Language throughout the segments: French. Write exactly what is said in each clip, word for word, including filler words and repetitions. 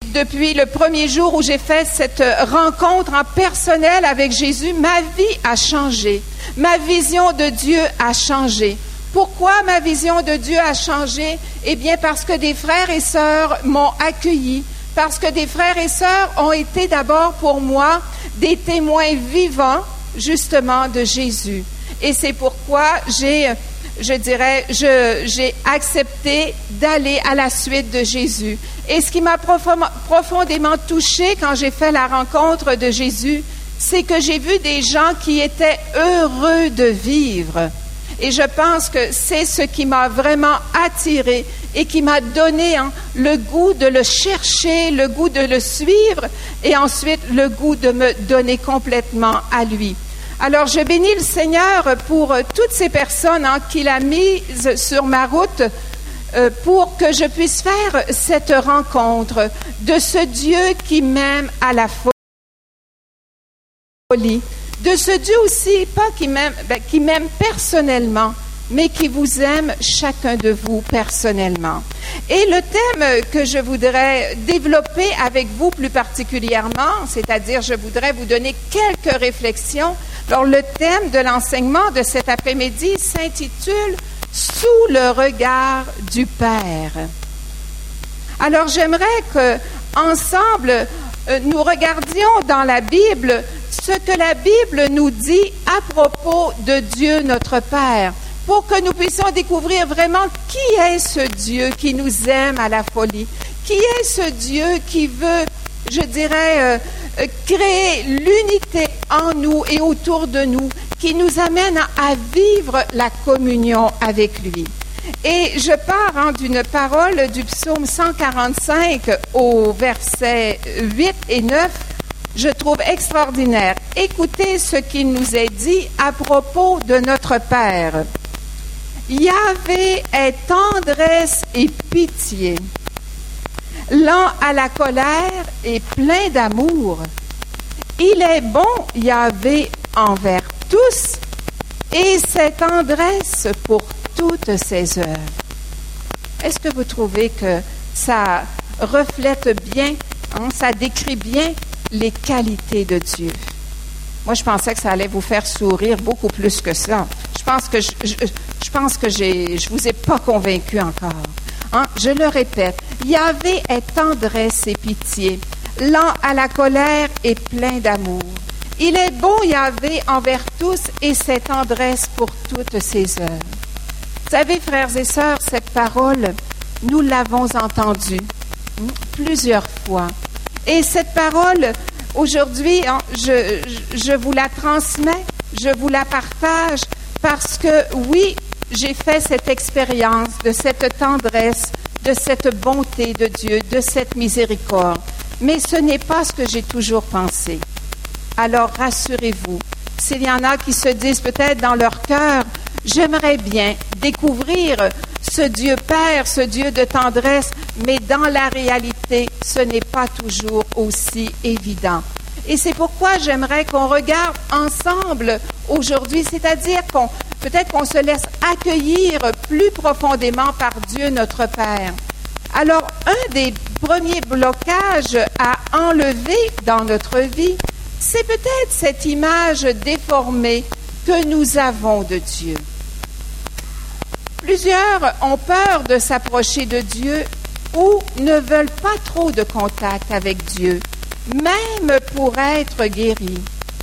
depuis le premier jour où j'ai fait cette rencontre en personnel avec Jésus, ma vie a changé. Ma vision de Dieu a changé. Pourquoi ma vision de Dieu a changé? Eh bien, parce que des frères et sœurs m'ont accueilli, parce que des frères et sœurs ont été d'abord pour moi des témoins vivants, justement, de Jésus. Et c'est pourquoi j'ai, je dirais, je, j'ai accepté d'aller à la suite de Jésus. Et ce qui m'a profondément touchée quand j'ai fait la rencontre de Jésus, c'est que j'ai vu des gens qui étaient heureux de vivre. Et je pense que c'est ce qui m'a vraiment attirée et qui m'a donné hein, le goût de le chercher, le goût de le suivre et ensuite le goût de me donner complètement à lui. Alors, je bénis le Seigneur pour toutes ces personnes hein, qu'il a mises sur ma route euh, pour que je puisse faire cette rencontre de ce Dieu qui m'aime à la folie. De ce Dieu aussi, pas qui m'aime, ben, qui m'aime personnellement, mais qui vous aime chacun de vous personnellement. Et le thème que je voudrais développer avec vous plus particulièrement, c'est-à-dire je voudrais vous donner quelques réflexions. Alors, le thème de l'enseignement de cet après-midi s'intitule « Sous le regard du Père ». Alors, j'aimerais qu'ensemble, nous regardions dans la Bible ce que la Bible nous dit à propos de Dieu notre Père, pour que nous puissions découvrir vraiment qui est ce Dieu qui nous aime à la folie, qui est ce Dieu qui veut, je dirais, euh, créer l'unité en nous et autour de nous, qui nous amène à vivre la communion avec lui. Et je pars hein, d'une parole du psaume cent quarante-cinq au verset huit et neuf, je trouve extraordinaire. Écoutez ce qu'il nous est dit à propos de notre Père. Yahvé est tendresse et pitié, lent à la colère et plein d'amour. Il est bon, Yahvé, envers tous, et ses tendresses pour toutes ses œuvres. Est-ce que vous trouvez que ça reflète bien, hein, ça décrit bien les qualités de Dieu? Moi, je pensais que ça allait vous faire sourire beaucoup plus que ça. Je pense que je, je, je pense que j'ai, je vous ai pas convaincu encore. Hein? Je le répète, Yahvé est tendresse et pitié, lent à la colère et plein d'amour. Il est bon, Yahvé, envers tous et ses tendresses pour toutes ses œuvres. Vous savez, frères et sœurs, cette parole, nous l'avons entendue hein, plusieurs fois. Et cette parole, aujourd'hui, hein, je, je vous la transmets, je vous la partage parce que, oui, j'ai fait cette expérience de cette tendresse, de cette bonté de Dieu, de cette miséricorde. Mais ce n'est pas ce que j'ai toujours pensé. Alors, rassurez-vous, s'il y en a qui se disent peut-être dans leur cœur, j'aimerais bien découvrir ce Dieu Père, ce Dieu de tendresse, mais dans la réalité, ce n'est pas toujours aussi évident. Et c'est pourquoi j'aimerais qu'on regarde ensemble aujourd'hui, c'est-à-dire qu'on peut-être qu'on se laisse accueillir plus profondément par Dieu notre Père. Alors, un des premiers blocages à enlever dans notre vie, c'est peut-être cette image déformée que nous avons de Dieu. Plusieurs ont peur de s'approcher de Dieu ou ne veulent pas trop de contact avec Dieu, même pour être guéris.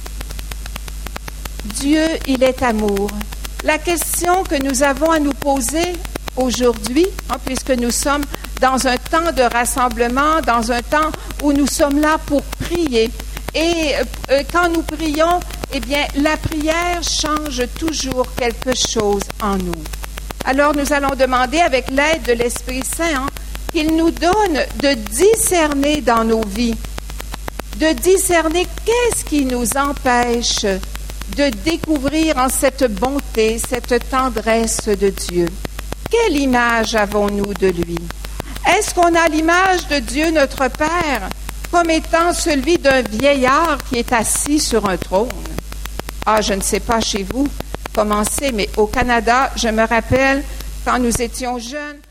Dieu, il est amour. La question que nous avons à nous poser aujourd'hui, hein, puisque nous sommes dans un temps de rassemblement, dans un temps où nous sommes là pour prier, et euh, quand nous prions, eh bien, la prière change toujours quelque chose en nous. Alors, nous allons demander, avec l'aide de l'Esprit Saint, hein, qu'il nous donne de discerner dans nos vies, de discerner qu'est-ce qui nous empêche de découvrir en cette bonté, cette tendresse de Dieu. Quelle image avons-nous de lui? Est-ce qu'on a l'image de Dieu notre Père comme étant celui d'un vieillard qui est assis sur un trône? Ah, je ne sais pas chez vous comment c'est, mais au Canada, je me rappelle, quand nous étions jeunes,